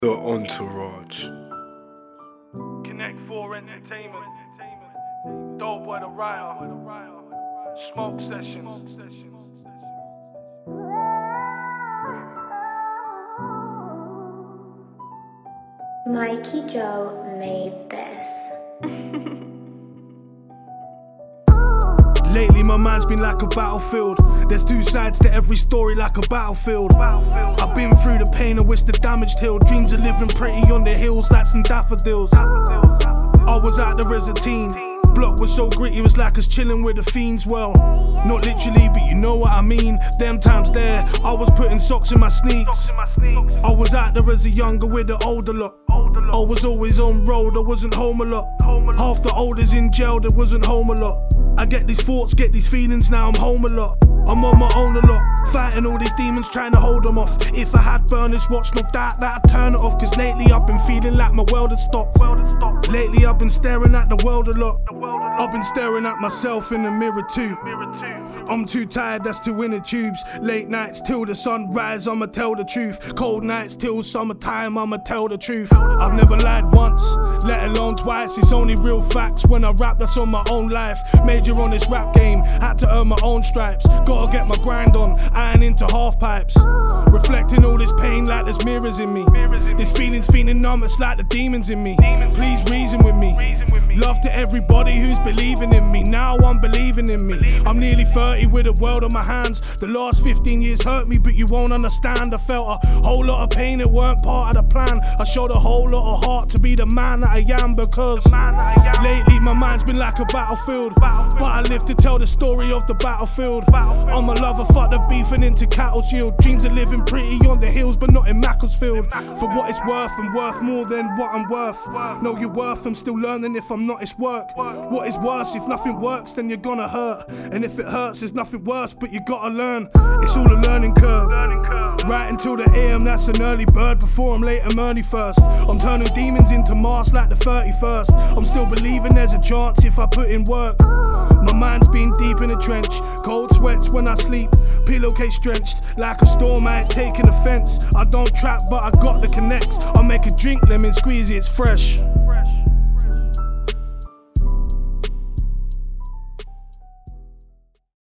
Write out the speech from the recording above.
The Entourage. Connect 4 Entertainment. Dope Boy the Rider. Smoke Sessions. Mikey Joe made this. Lately my mind's been like a battlefield. There's two sides to every story like a battlefield. I've been through the pain, I wish the damage healed. Dreams of living pretty on the hills like some daffodils. I was out there as a teen. Block was so gritty, it was like us chilling with the fiends. Well, not literally, but you know what I mean. Them times there, I was putting socks in my sneaks. I was out there as a younger with the older lot. I was always on road, I wasn't home a lot. Half the olders in jail, they wasn't home a lot. I get these thoughts, get these feelings, now I'm home a lot. I'm on my own a lot, fighting all these demons, trying to hold them off. If I had burners watch, no doubt that I'd turn it off. Cause lately I've been feeling like my world had stopped. Lately I've been staring at the world a lot. I've been staring at myself in the mirror too. I'm too tired, that's to inner tubes. Late nights till the sunrise, I'ma tell the truth. Cold nights till summertime, I'ma tell the truth. I've never lied once, let alone twice. It's only real facts when I rap, that's on my own life. Major on this rap game, had to earn my own stripes. Gotta get my grind on, iron into half pipes. Reflecting all this pain like there's mirrors in me. This feeling's feeling numb, it's like the demons in me. Please reason with me. Love to everybody who's believing in me. Now I'm believing in me. I'm nearly 30 with the world on my hands. The last 15 years hurt me, but you won't understand. I felt a whole lot of pain, it weren't part of the plan. I showed a whole lot of heart to be the man that I am. Because lately my mind's been like a battlefield, but I live to tell the story of the battlefield. I'm a lover, fuck the beefing into cattle's yield. Dreams of living pretty on the hills, but not in Macclesfield. For what it's worth, and worth more than what I'm worth. Know your worth, I'm still learning. If I'm not, it's work. What is worse? If nothing works, then you're gonna hurt. And if it hurts, there's nothing worse, but you gotta learn. It's all a learning curve. Right until the AM, that's an early bird. Before I'm late, I'm early first. I'm turning demons into Mars like the 31st. I'm still believing there's a chance if I put in work. My mind's been deep in the trench. Cold sweats when I sleep. Pillowcase drenched like a storm, I ain't taking offense. I don't trap, but I got the connects. I'll make a drink, lemon squeezy, it's fresh.